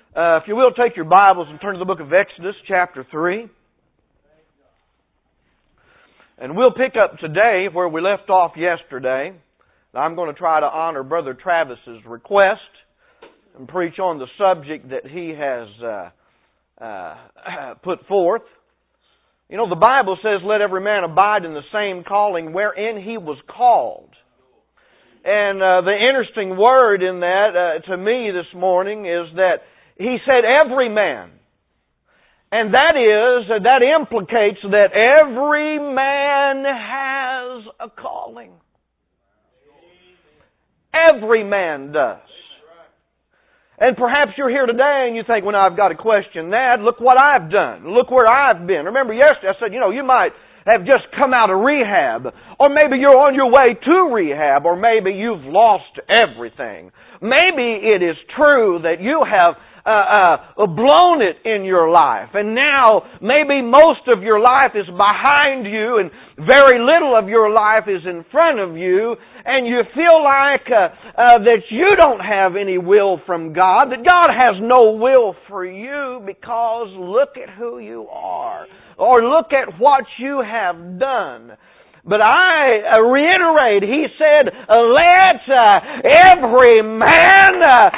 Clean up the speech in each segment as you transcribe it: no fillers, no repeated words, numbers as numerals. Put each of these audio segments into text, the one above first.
If you will, take your Bibles and turn to the book of Exodus, chapter 3. And we'll pick up today where we left off yesterday. I'm going to try to honor Brother Travis's request and preach on the subject that he has put forth. You know, the Bible says, let every man abide in the same calling wherein he was called. And the interesting word in that, to me this morning, is that he said every man. And that implicates that every man has a calling. Every man does. And perhaps you're here today and you think, well, now I've got to question that. Look what I've done. Look where I've been. Remember yesterday I said, you might have just come out of rehab. Or maybe you're on your way to rehab. Or maybe you've lost everything. Maybe it is true that you have blown it in your life. And now maybe most of your life is behind you and very little of your life is in front of you. And you feel like that you don't have any will from God, that God has no will for you because look at who you are. Or look at what you have done. But I reiterate, he said, let every man,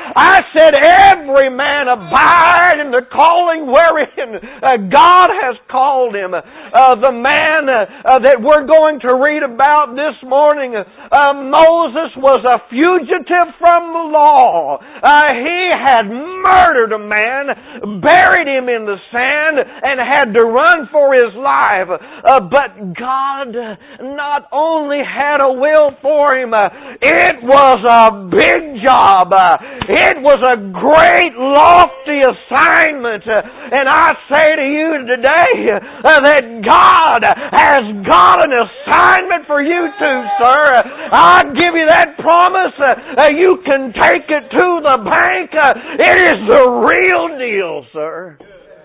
abide in the calling wherein God has called him. The man that we're going to read about this morning, Moses was a fugitive from the law. He had murdered a man, buried him in the sand, and had to run for his life. But God not only had a will for him, it was a big job. It was a great, lofty assignment. And I say to you today that God has got an assignment for you too, sir. I give you that promise. You can take it to the bank. It is the real deal, sir.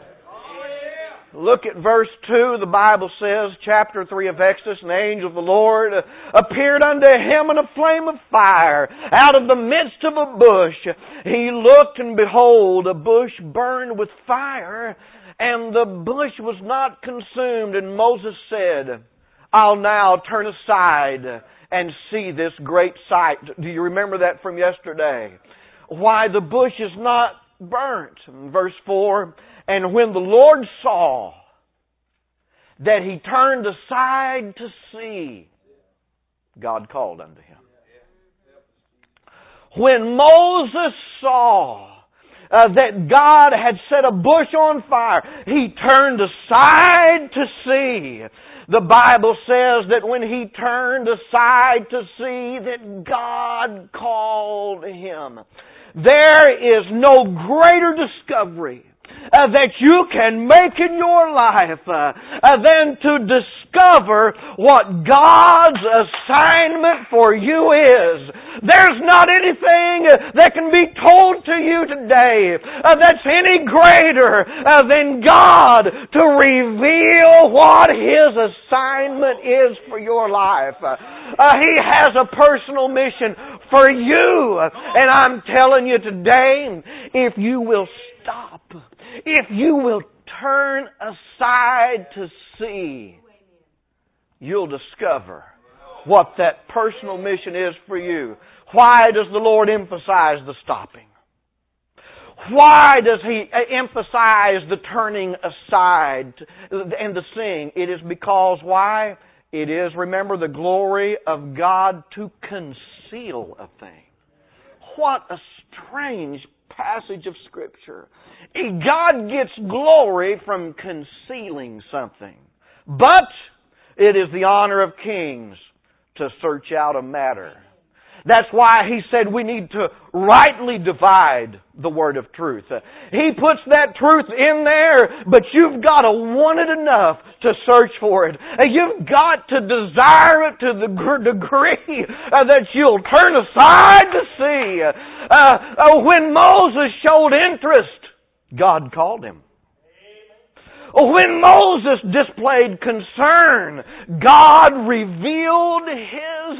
Look at verse 2. The Bible says, chapter 3 of Exodus, an angel of the Lord appeared unto him in a flame of fire out of the midst of a bush. He looked, and behold, a bush burned with fire, and the bush was not consumed. And Moses said, I'll now turn aside and see this great sight. Do you remember that from yesterday? Why the bush is not burnt. Verse 4, and when the Lord saw that he turned aside to see, God called unto him. When Moses saw that God had set a bush on fire, he turned aside to see. The Bible says that when he turned aside to see, that God called him. There is no greater discovery that you can make in your life than to discover what God's assignment for you is. There's not anything that can be told to you today that's any greater than God to reveal what His assignment is for your life. He has a personal mission for you. And I'm telling you today, if you will stop, if you will turn aside to see, you'll discover what that personal mission is for you. Why does the Lord emphasize the stopping? Why does He emphasize the turning aside and the seeing? It is because why? It is, remember, the glory of God to conceal a thing. What a strange passage of Scripture. God gets glory from concealing something. But it is the honor of kings to search out a matter. That's why He said we need to rightly divide the word of truth. He puts that truth in there, but you've got to want it enough to search for it. You've got to desire it to the degree that you'll turn aside to see. When Moses showed interest, God called him. When Moses displayed concern, God revealed His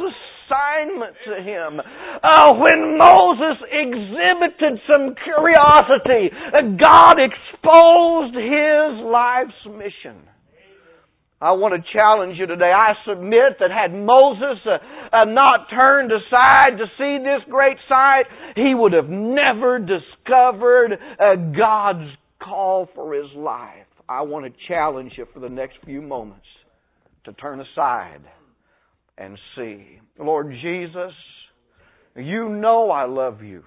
assignment to him. When Moses exhibited some curiosity, God exposed his life's mission. I want to challenge you today. I submit that had Moses not turned aside to see this great sight, he would have never discovered God's call for his life. I want to challenge you for the next few moments to turn aside and see. Lord Jesus, you know I love you.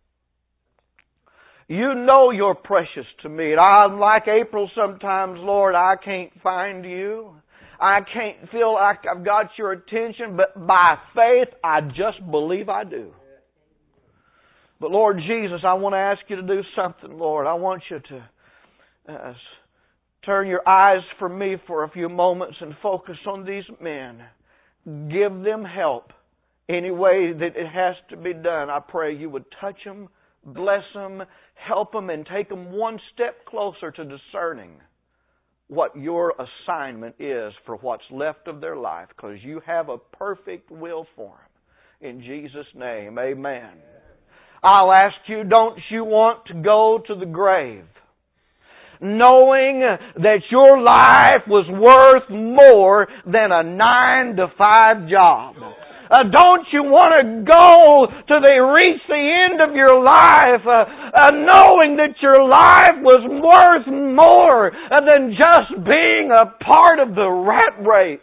You know you're precious to me. And I'm like April sometimes, Lord, I can't find you. I can't feel like I've got your attention, but by faith, I just believe I do. But Lord Jesus, I want to ask you to do something, Lord. I want you to turn your eyes from me for a few moments and focus on these men. Give them help any way that it has to be done. I pray you would touch them, bless them, help them, and take them one step closer to discerning what your assignment is for what's left of their life, because you have a perfect will for them. In Jesus' name, amen. I'll ask you, don't you want to go to the grave knowing that your life was worth more than a 9-to-5 job? Don't you want to go till they reach the end of your life knowing that your life was worth more than just being a part of the rat race?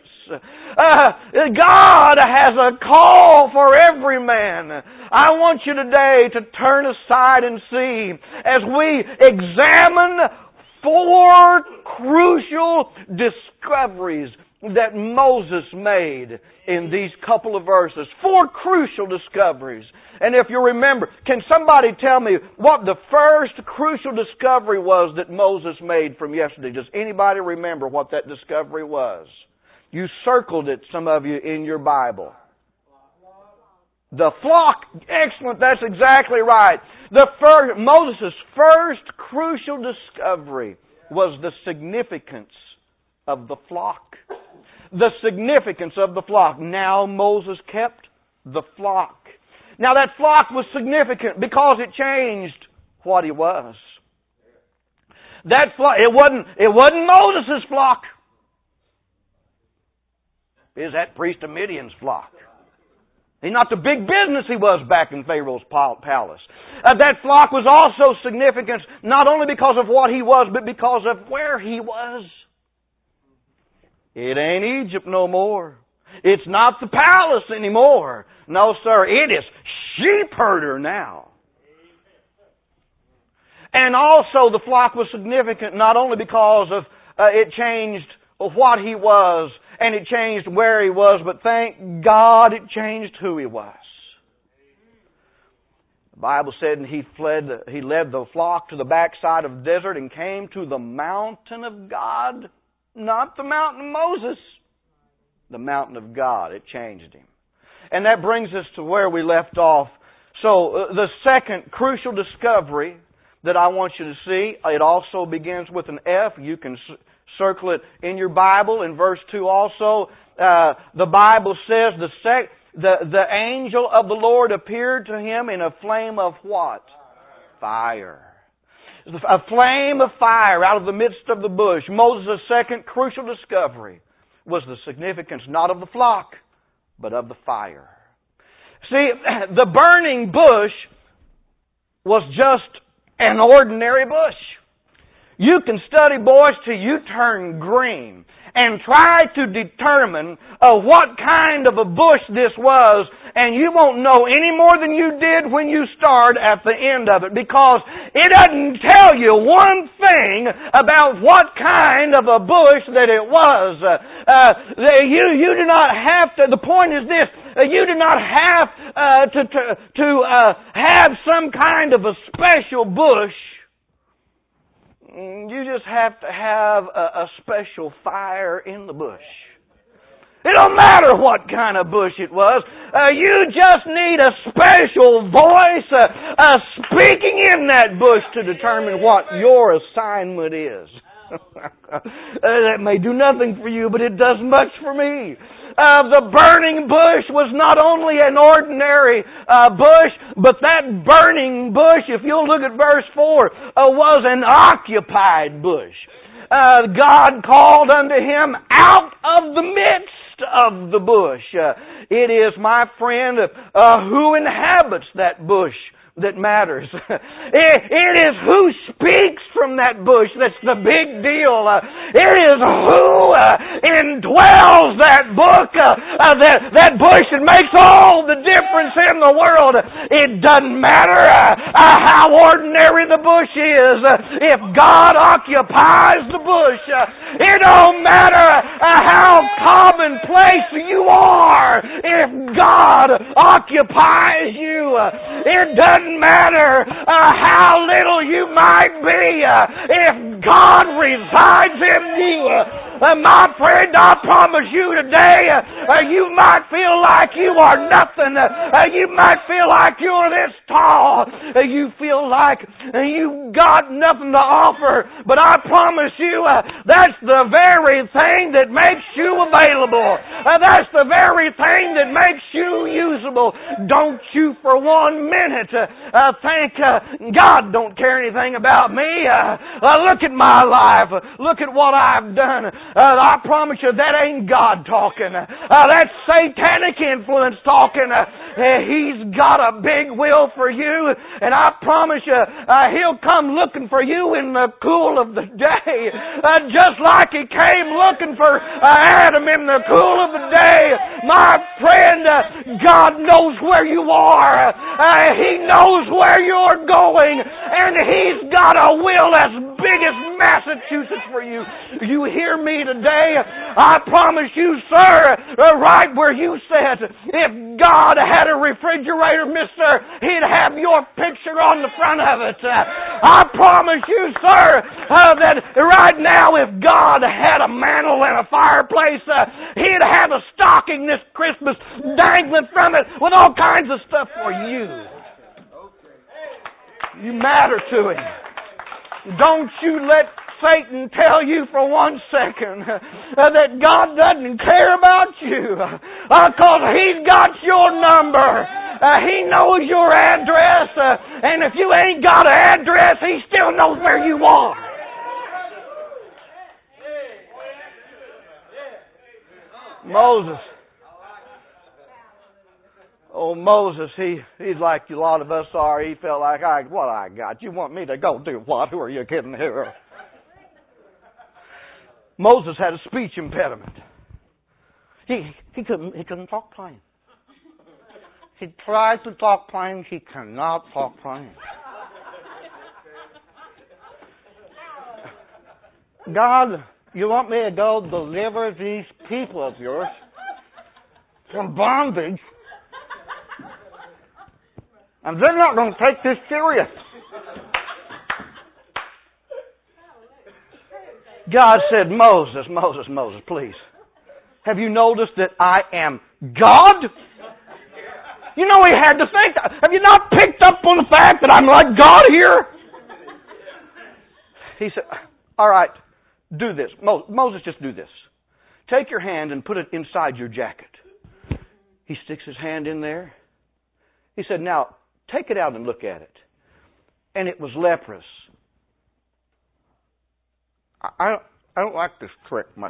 God has a call for every man. I want you today to turn aside and see as we examine 4 crucial discoveries that Moses made in these couple of verses. 4 crucial discoveries. And if you remember, can somebody tell me what the first crucial discovery was that Moses made from yesterday? Does anybody remember what that discovery was? You circled it, some of you, in your Bible. The flock. Excellent. That's exactly right. Moses' first crucial discovery was the significance of the flock. The significance of the flock. Now Moses kept the flock. Now that flock was significant because it changed what he was. That flock, it wasn't Moses' flock. It was that priest of Midian's flock. He's not the big business he was back in Pharaoh's palace. That flock was also significant not only because of what he was, but because of where he was. It ain't Egypt no more. It's not the palace anymore. No, sir. It is sheep herder now. And also the flock was significant not only because of it changed what he was and it changed where he was, but thank God it changed who he was. The Bible said he led the flock to the backside of the desert and came to the mountain of God. Not the mountain of Moses. The mountain of God. It changed him. And that brings us to where we left off. So, the second crucial discovery that I want you to see, it also begins with an F. You can circle it in your Bible. In verse 2 also, the Bible says the angel of the Lord appeared to him in a flame of what? Fire. A flame of fire out of the midst of the bush. Moses' second crucial discovery was the significance not of the flock, but of the fire. See, the burning bush was just an ordinary bush. You can study, boys, till you turn green and try to determine what kind of a bush this was, and you won't know any more than you did when you start at the end of it, because it doesn't tell you one thing about what kind of a bush that it was. You do not have to, the point is this, you do not have to have some kind of a special bush. You just have to have a special fire in the bush. It don't matter what kind of bush it was. You just need a special voice speaking in that bush to determine what your assignment is. That may do nothing for you, but it does much for me. The burning bush was not only an ordinary bush, but that burning bush, if you'll look at verse 4, was an occupied bush. God called unto him out of the midst of the bush. It is, my friend, who inhabits that bush that matters. It is who speaks from that bush that's the big deal. It is who indwells that book, that bush that makes all the difference in the world. It doesn't matter how ordinary the bush is. If God occupies the bush, it don't matter how commonplace you are. If God occupies you, it doesn't matter how little you might be. If God resides in you, my friend, I promise you today, you might feel like you are nothing. You might feel like you're this tall. You feel like you got nothing to offer. But I promise you, that's the very thing that makes you available. That's the very thing that makes you usable. Don't you for 1 minute think God don't care anything about me. Look at my life. Look at what I've done. I promise you that ain't God talking. That's satanic influence talking. He's got a big will for you, and I promise you He'll come looking for you in the cool of the day, just like He came looking for Adam in the cool of the day. My friend, God knows where you are. He knows where you're going, and He's got a will as big as Massachusetts for you. You hear me today? I promise you, sir, right where you sit, if God had a refrigerator, mister, He'd have your picture on the front of it. I promise you, sir, that right now, if God had a mantle and a fireplace, He'd have a stocking this Christmas dangling from it with all kinds of stuff for you. You matter to Him. Don't you let Satan tell you for 1 second that God doesn't care about you, because He's got your number. He knows your address, and if you ain't got an address, He still knows where you are. Moses. Oh, Moses, he's like a lot of us are. He felt like, what I got? You want me to go do what? Who are you kidding here? Moses had a speech impediment. He couldn't talk plain. He tried to talk plain. He cannot talk plain. God, you want me to go deliver these people of yours from bondage, and they're not going to take this serious. God said, Moses, please. Have you noticed that I am God? You know, he had to think. Have you not picked up on the fact that I'm like God here? He said, all right, do this. Moses, just do this. Take your hand and put it inside your jacket. He sticks his hand in there. He said, now, take it out and look at it. And it was leprous. I don't like this trick much.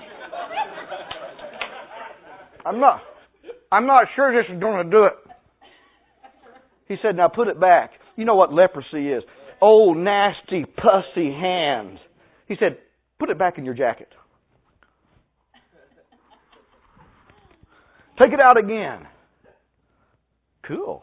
I'm not sure this is going to do it. He said, now put it back. You know what leprosy is. Old, nasty, pussy hands. He said, put it back in your jacket. Take it out again. Cool.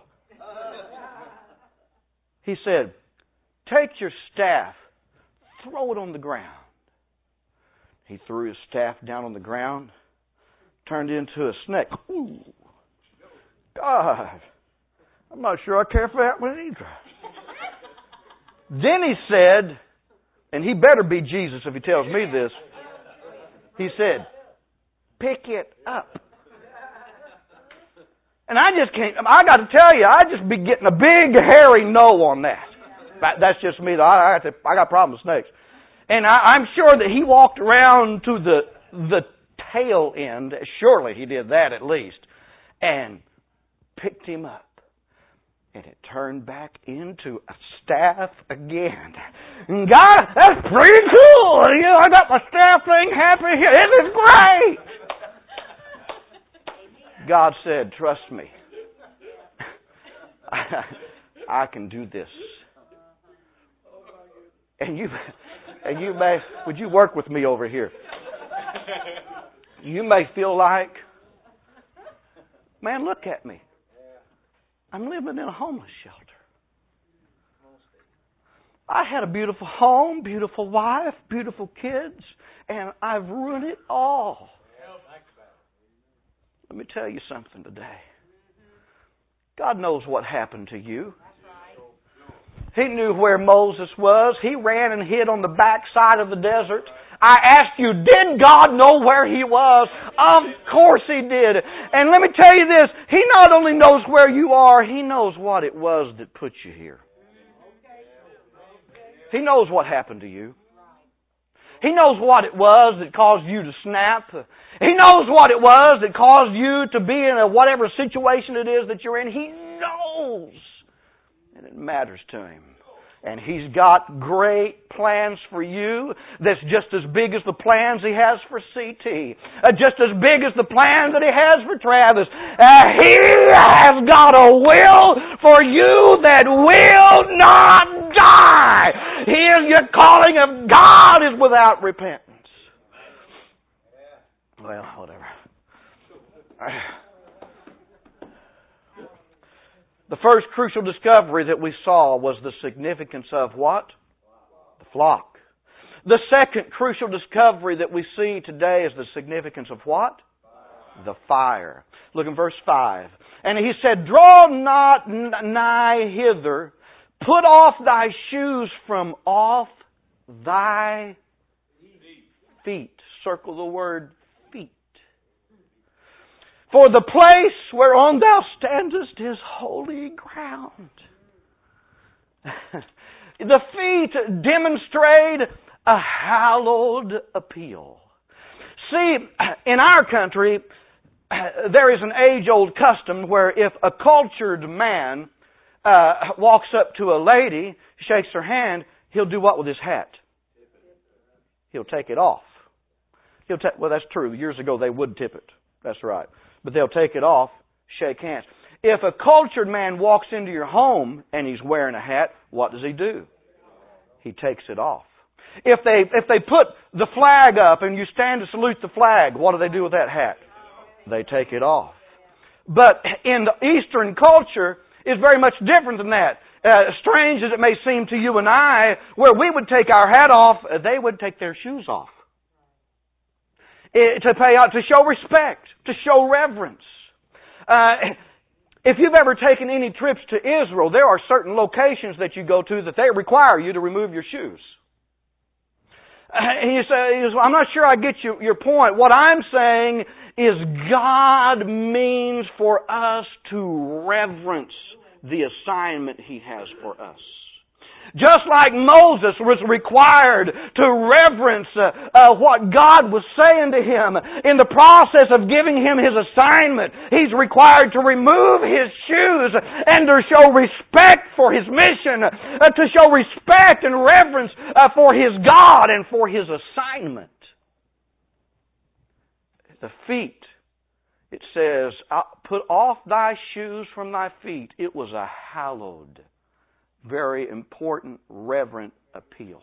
He said, take your staff, throw it on the ground. He threw his staff down on the ground, turned into a snake. Ooh. God, I'm not sure I care for that one either. Then he said, and he better be Jesus if he tells me this, he said, pick it up. And I got to tell you, I just be getting a big hairy no on that. That's just me. I got problems with snakes. And I'm sure that he walked around to the tail end, surely he did that at least, and picked him up. And it turned back into a staff again. And God, that's pretty cool. You know, I got my staff thing happening here. This is great. God said, trust me. I can do this. And you may, would you work with me over here? You may feel like, man, look at me. I'm living in a homeless shelter. I had a beautiful home, beautiful wife, beautiful kids, and I've ruined it all. Let me tell you something today. God knows what happened to you. He knew where Moses was. He ran and hid on the backside of the desert. I asked you, did God know where he was? Of course he did. And let me tell you this, he not only knows where you are, he knows what it was that put you here. He knows what happened to you. He knows what it was that caused you to snap. He knows what it was that caused you to be in whatever situation it is that you're in. He knows. And it matters to him. And He's got great plans for you that's just as big as the plans He has for CT. Just as big as the plans that He has for Travis. He has got a will for you that will not die. Your calling of God is without repentance. Well, whatever. The first crucial discovery that we saw was the significance of what? The flock. The second crucial discovery that we see today is the significance of what? The fire. Look in verse 5. And He said, draw not nigh hither, put off thy shoes from off thy feet. Circle the word feet. For the place whereon thou standest is holy ground. The feet demonstrate a hallowed appeal. See, in our country, there is an age-old custom where if a cultured man walks up to a lady, shakes her hand, he'll do what with his hat? He'll take it off. Well, that's true. Years ago, they would tip it. That's right. But they'll take it off, shake hands. If a cultured man walks into your home and he's wearing a hat, what does he do? He takes it off. If they put the flag up and you stand to salute the flag, what do they do with that hat? They take it off. But in the Eastern culture, it's very much different than that. Strange as it may seem to you and I, where we would take our hat off, they would take their shoes off. To pay out, to show respect, to show reverence. If you've ever taken any trips to Israel, there are certain locations that you go to that they require you to remove your shoes. And you say, I'm not sure I get your point. What I'm saying is God means for us to reverence the assignment He has for us. Just like Moses was required to reverence what God was saying to him in the process of giving him his assignment, he's required to remove his shoes and to show respect for his mission, to show respect and reverence for his God and for his assignment. The feet, it says, put off thy shoes from thy feet. It was a hallowed, very important, reverent appeal.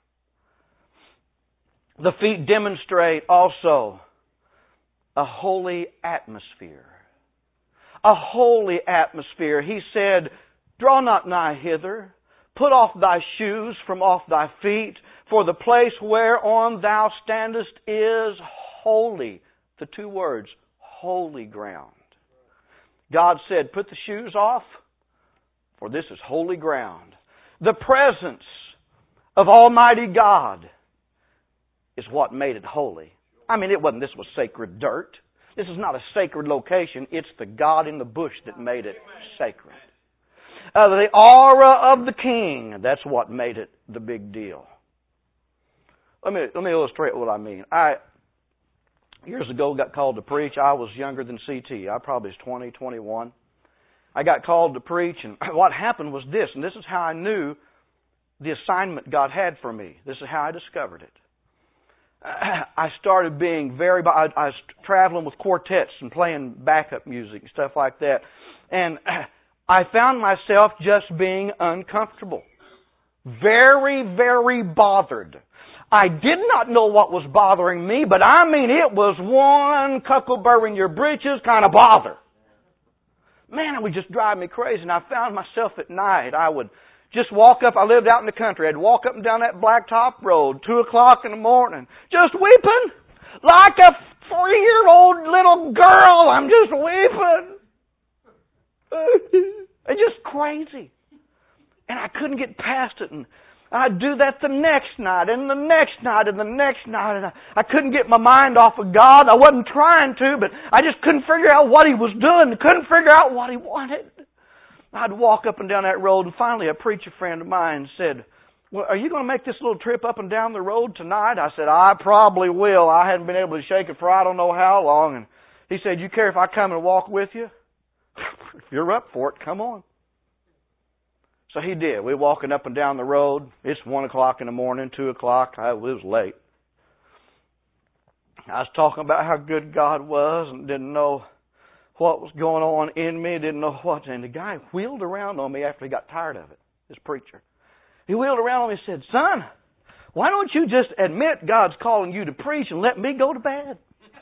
The feet demonstrate also a holy atmosphere. A holy atmosphere. He said, draw not nigh hither, put off thy shoes from off thy feet, for the place whereon thou standest is holy. The two words, holy ground. God said, put the shoes off, for this is holy ground. The presence of Almighty God is what made it holy. I mean, this was sacred dirt. This is not a sacred location. It's the God in the bush that made it sacred. The aura of the King, that's what made it the big deal. Let me illustrate what I mean. Years ago, got called to preach. I was younger than CT. I probably was 20, 21. I got called to preach, and what happened was this, and this is how I knew the assignment God had for me. This is how I discovered it. I started being I was traveling with quartets and playing backup music and stuff like that. And I found myself just being uncomfortable. Very, very bothered. I did not know what was bothering me, but I mean it was one cuckleburr in your britches kind of bother. Man, it would just drive me crazy. And I found myself at night, I would just walk up. I lived out in the country. I'd walk up and down that blacktop road, 2 o'clock in the morning, just weeping like a 3-year-old little girl. I'm just weeping. It's just crazy. And I couldn't get past it. And I'd do that the next night and the next night and the next night. And I couldn't get my mind off of God. I wasn't trying to, but I just couldn't figure out what He was doing. Couldn't figure out what He wanted. I'd walk up and down that road, and finally a preacher friend of mine said, "Well, are you going to make this little trip up and down the road tonight?" I said, "I probably will. I hadn't been able to shake it for I don't know how long." And he said, "You care if I come and walk with you?" "If you're up for it, come on." So he did. We're walking up and down the road. It's 1 o'clock in the morning, 2 o'clock. It was late. I was talking about how good God was and didn't know what was going on in me, didn't know what. And the guy wheeled around on me after he got tired of it, this preacher. He wheeled around on me and said, "Son, why don't you just admit God's calling you to preach and let me go to bed?"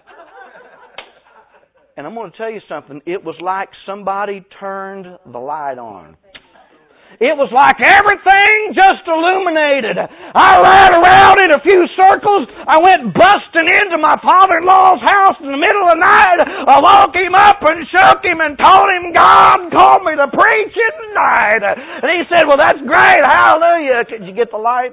And I'm going to tell you something. It was like somebody turned the light on. It was like everything just illuminated. I ran around in a few circles. I went busting into my father-in-law's house in the middle of the night. I woke him up and shook him and told him God called me to preach tonight. And he said, "Well, that's great. Hallelujah." Could you get the light?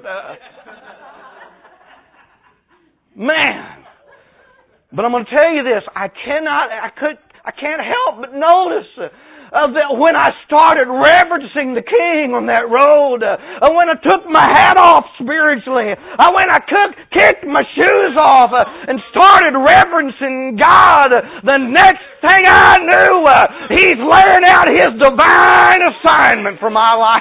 Man. But I'm going to tell you this. I can't help but notice that when I started reverencing the King on that road, when I took my hat off spiritually, when I kicked my shoes off and started reverencing God, the next thing I knew, He's laying out His divine assignment for my life.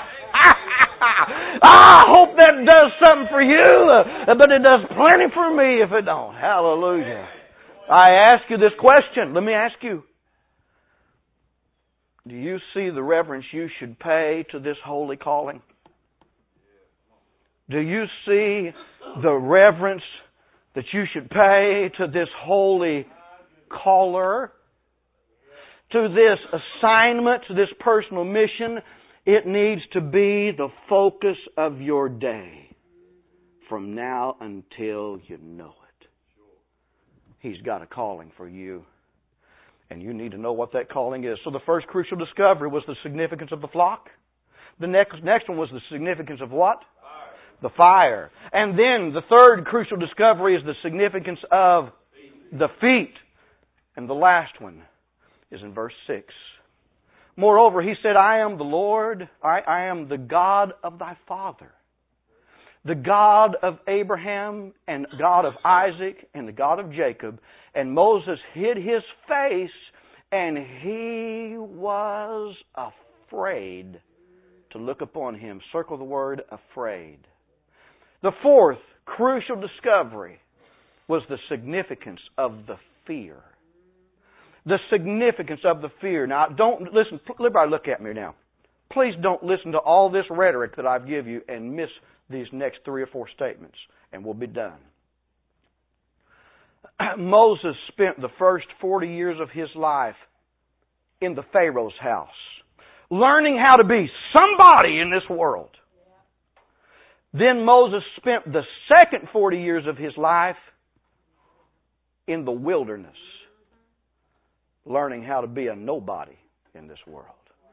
I hope that does something for you, but it does plenty for me if it don't. Hallelujah. I ask you this question. Let me ask you. Do you see the reverence you should pay to this holy calling? Do you see the reverence that you should pay to this holy caller? To this assignment, to this personal mission? It needs to be the focus of your day from now until you know it. He's got a calling for you. And you need to know what that calling is. So the first crucial discovery was the significance of the flock. The next one was the significance of what? Fire. The fire. And then the third crucial discovery is the significance of the feet. And the last one is in verse 6. Moreover, He said, "I am the Lord, I am the God of thy father, the God of Abraham and God of Isaac and the God of Jacob." And Moses hid his face, and he was afraid to look upon him. Circle the word afraid. The fourth crucial discovery was the significance of the fear. The significance of the fear. Now, don't listen. Everybody look at me now. Please don't listen to all this rhetoric that I've given you and miss these next 3 or 4 statements, and we'll be done. Moses spent the first 40 years of his life in the Pharaoh's house, learning how to be somebody in this world. Then Moses spent the second 40 years of his life in the wilderness, learning how to be a nobody in this world.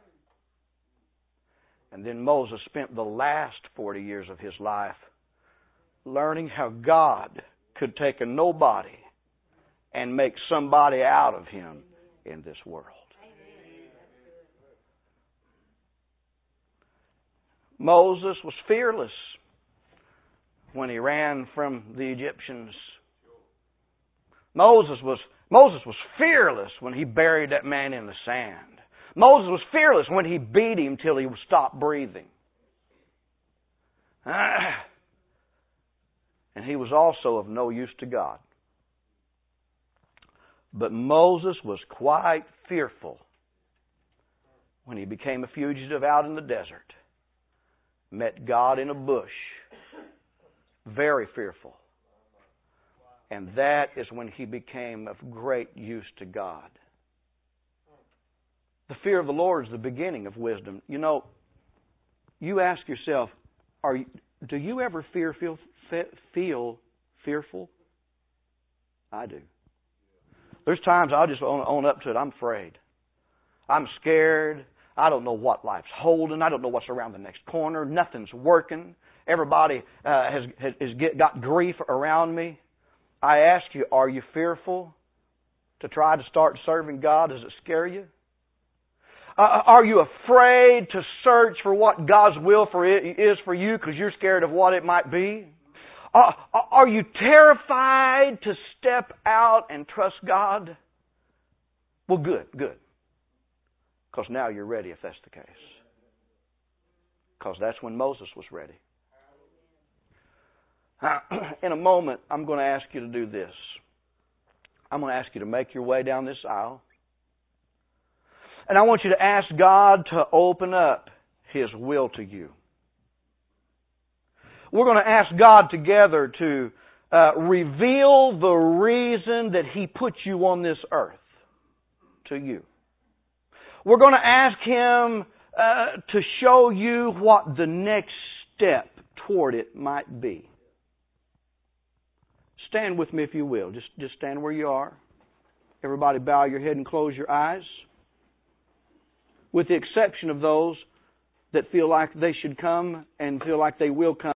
And then Moses spent the last 40 years of his life learning how God could take a nobody and make somebody out of him in this world. Moses was fearless when he ran from the Egyptians. Moses was fearless when he buried that man in the sand. Moses was fearless when he beat him till he stopped breathing. And he was also of no use to God. But Moses was quite fearful when he became a fugitive out in the desert. Met God in a bush. Very fearful. And that is when he became of great use to God. The fear of the Lord is the beginning of wisdom. You know, you ask yourself, do you ever feel fearful? I do. There's times I'll just own up to it. I'm afraid. I'm scared. I don't know what life's holding. I don't know what's around the next corner. Nothing's working. Everybody has got grief around me. I ask you, are you fearful to try to start serving God? Does it scare you? Are you afraid to search for what God's will is for you because you're scared of what it might be? Are you terrified to step out and trust God? Well, good. Because now you're ready if that's the case. Because that's when Moses was ready. In a moment, I'm going to ask you to do this. I'm going to ask you to make your way down this aisle. And I want you to ask God to open up His will to you. We're going to ask God together to reveal the reason that He put you on this earth to you. We're going to ask Him to show you what the next step toward it might be. Stand with me if you will. Just stand where you are. Everybody bow your head and close your eyes. With the exception of those that feel like they should come and feel like they will come.